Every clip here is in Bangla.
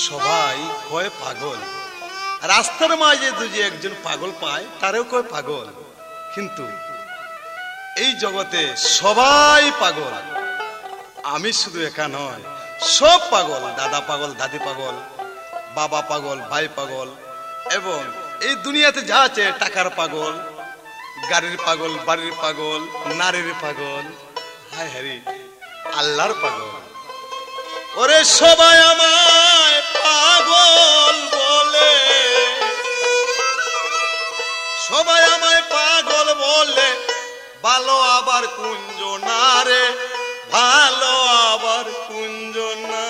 সবাই কয় পাগল, রাস্তার মাঝে যদি একজন পাগল পায় তারেও কয় পাগল, কিন্তু এই জগতে সবাই পাগল। আমি শুধু একা নয়, সব পাগল। দাদা পাগল, দাদি পাগল, বাবা পাগল, ভাই পাগল, এবং এই দুনিয়াতে যা আছে টাকার পাগল, গাড়ির পাগল, বাড়ির পাগল, নারীর পাগল, হায় হারি আল্লাহর পাগল। ওরে সবাই আমায় পাগল বলে, সবাই আমায় পাগল বলে, ভালো আবার কুঞ্জনা রে, ভালো আবার কুঞ্জনা।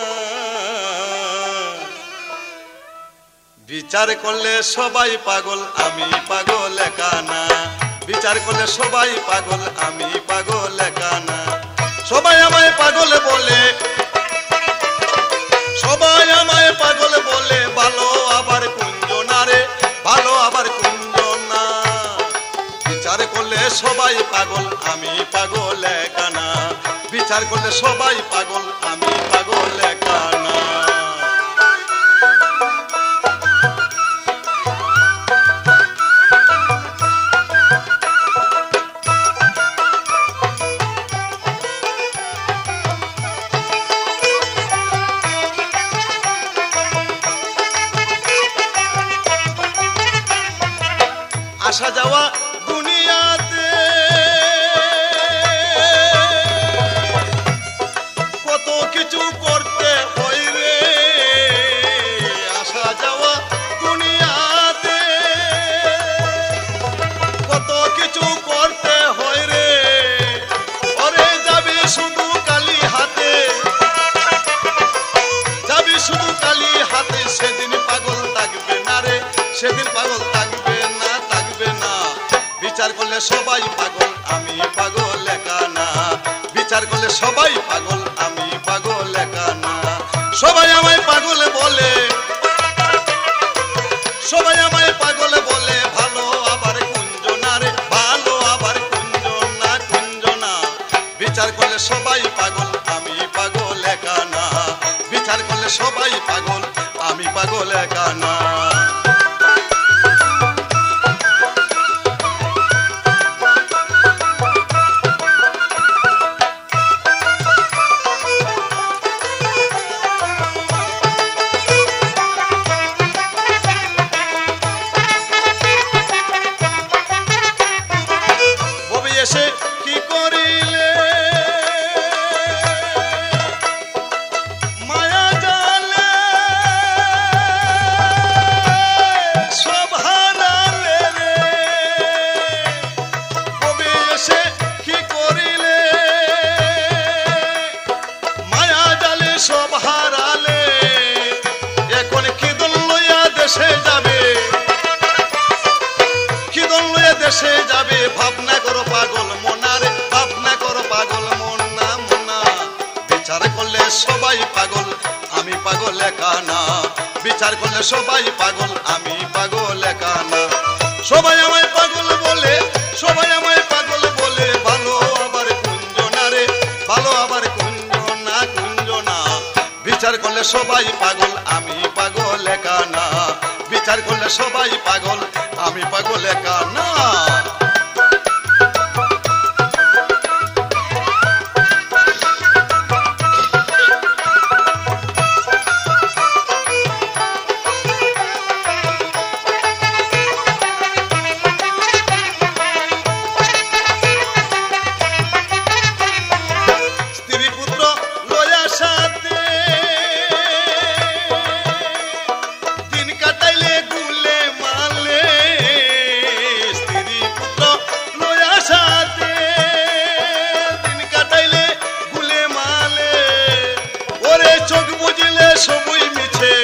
বিচার করলে সবাই পাগল, আমি পাগল একা না। বিচার করলে সবাই পাগল, আমি পাগল একা না। সবাই আমায় পাগল বলে, সবাই আমায় পাগল বলে, ভালো আবার কুঞ্জনা রে, ভালো আবার কুঞ্জনা। বিচার করলে সবাই পাগল, আমি পাগল একা না। বিচার করলে সবাই পাগল, আমি পাগল একা না। আসা যাওয়া দুনিয়াতে কত কিছু করতে হয় রে, আসা যাওয়া দুনিয়াতে কত কিছু করতে হয় রে। ওরে যাবি শুধু কালি হাতে, যাবি শুধু কালি হাতে, সেদিন পাগল থাকবে না রে, সেদিন পাগল থাকবে না, থাকবে না। বিচার করলে সবাই পাগল, আমি পাগল একা না। বিচার করলে সবাই পাগল, আমি পাগল একা না। সবাই আমায় পাগল বলে, সবাই আমায় পাগল বলে, ভালো আবার কুঞ্জনা রে, ভালো আবার কুঞ্জনা, কুঞ্জনা। বিচার করলে সবাই পাগল, আমি পাগল একা না। বিচার করলে সবাই পাগল, আমি পাগল একা না। এসে কি করিলে মায়া জালে, সব হারালে রে। কবি এসে কি করিলে মায়া জালে, সব হারালে। এখন খিদন লইয়া দেশে যাবে, খিদন লইয়া দেশে যাবে। ভাবনা করো পাগল মনারে, ভাবনা করো পাগল মনা, মনা। বিচার করলে সবাই পাগল, আমি পাগল একা না। বিচার করলে সবাই পাগল, আমি পাগল একা না। সবাই আমায় পাগল বলে, সবাই আমায় পাগল বলে, ভালো আবার কুঞ্জনা রে, ভালো আবার কুঞ্জনা, কুঞ্জনা। বিচার করলে সবাই পাগল, আমি পাগল একা না। বিচার করলে সবাই পাগল, আমি পাগল একা না। স্ত্রী পুত্র লয়া সাথে দিন কাটাইলে গুলে মালে, স্ত্রী পুত্র লয়া সাথে দিন কাটাইলে গুলে মালে। ওরে চোখ বুঝলে সবই মিছে,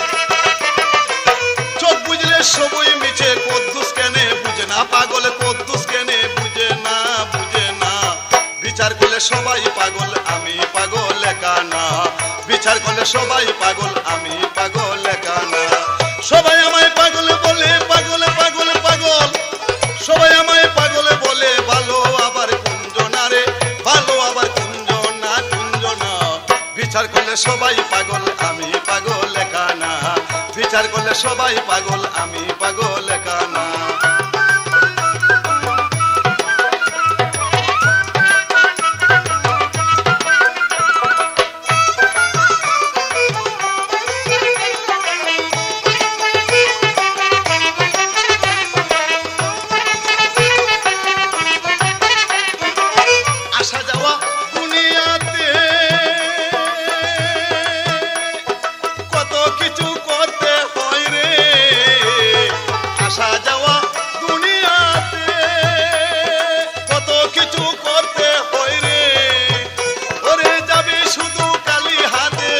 চোখ বুঝলে সবই মিছে। কদ্দুস কেনে বুঝে না পাগল, কদ্দুস কেনে বুঝে না, বুঝে না। বিচার করলে সবাই পাগল, আমি পাগল একা না। বিচার করলে সবাই পাগল, আমি পাগল একা না। সবাই আমায় পাগল বলে, পাগল পাগল পাগল। সবাই আমায় পাগল বলে, ভালো আবার কুঞ্জনা রে, ভালো আবার কুঞ্জনা, কুঞ্জনা। বিচার করলে সবাই পাগল, আমি পাগল একা না। বিচার করলে সবাই পাগল, আমি পাগল একা না। আসা যাওয়া দুনিয়াতে কত কিছু করতে হয় রে, আসা যাওয়া দুনিয়াতে কত কিছু করতে হয় রে। ওরে যাবি শুধু কালি হাতে,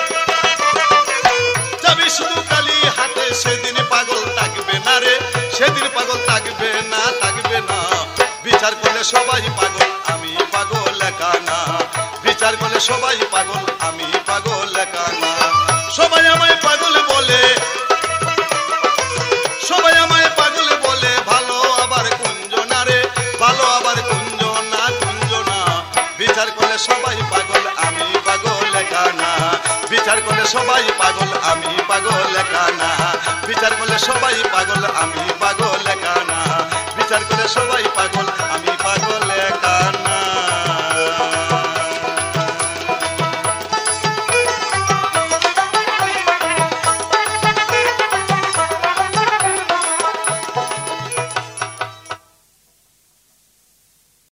যাবি শুধু কালি হাতে, সেদিন পাগল থাকবে না রে, সেদিন পাগল থাকবে না, থাকবে না। বিচার করলে সবাই পাগল, আমি পাগল একা না। বিচার করলে সবাই পাগল, আমি পাগল একা না। সবাই আমায় পাগল বলে, সবাই আমায় পাগল বলে, ভালো আবার কুঞ্জনা রে, ভালো আবার কুঞ্জনা, কুঞ্জনা। বিচার করলে সবাই পাগল, আমি পাগল একা না। বিচার করলে সবাই পাগল, আমি পাগল একা না। বিচার করলে সবাই পাগল, আমি পাগল একা না। বিচার করলে সবাই পাগল।